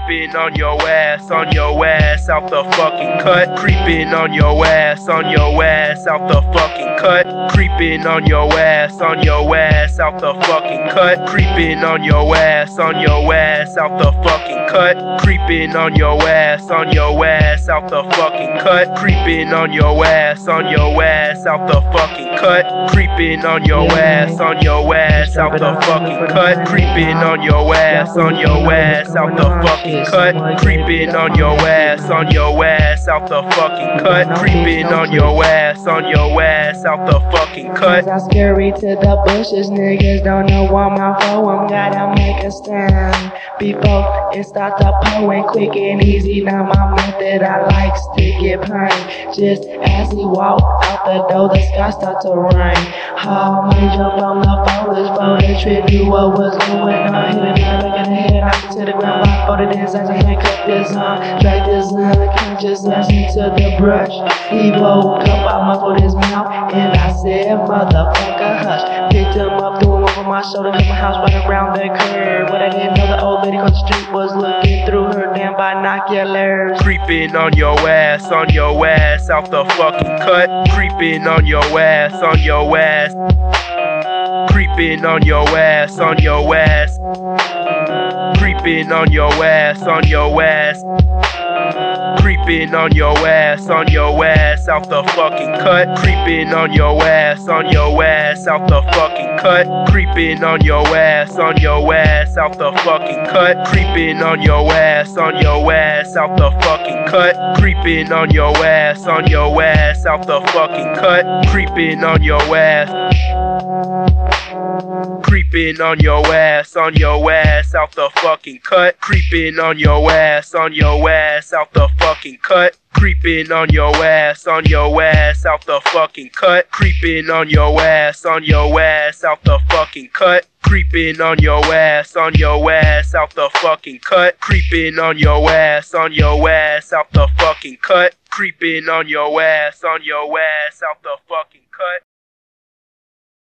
creeping on your ass out the fucking cut. Creeping on your ass out the fucking cut. Creeping on your ass out the fucking cut. Creeping on your ass out the fucking cut. Creeping on your ass out the fucking cut. Creeping on your ass out the fucking cut. Creeping on your ass out the fucking cut. Creeping on your ass out the fucking cut. Creeping on your ass out the fucking cut. Creeping on your ass out the fucking cut. I'm scary to the bushes, niggas don't know what my phone. Gotta make a stand before it start to pouring quick and easy. Now my method, I likes to get pain. Just as he walk out the door, the sky start to rain. How many jump on the foliage, trip knew what was going on. Hit another look at the head, knock it to the ground, block for the dance, as a handcuff this on, drag this unconsciousness into the brush. He woke up, I muffled his mouth, and I said, motherfucker, hush. Picked him up, threw him over my shoulder, cut my house right around the curve. What I didn't know, the old lady on the street was looking through her damn binoculars. Creeping on your ass out the fucking cut. Creeping on your ass Creeping on your ass Creeping on your ass Creeping on your ass out the fucking cut. Creeping on your ass out the fucking cut. Creeping on your ass out the fucking cut. Creeping on your ass out the fucking cut. Creeping on your ass out the fucking cut. Creeping on your ass. Creeping on your ass out the fucking cut. Creeping on your ass out the fucking cut. Creeping on your ass out the fucking cut. Creeping on your ass out the fucking cut. Creeping on your ass out the fucking cut. Creeping on your ass out the fucking cut. Creeping on your ass out the fucking cut.